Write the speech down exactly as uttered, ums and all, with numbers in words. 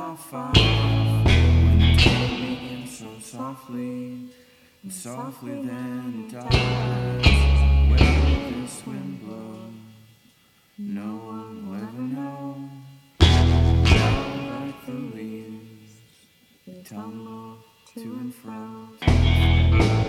how far when the day begins so softly, and softly then it dies. Where will this wind blow? No one will ever know. Now like the leaves, they tumble to and fro.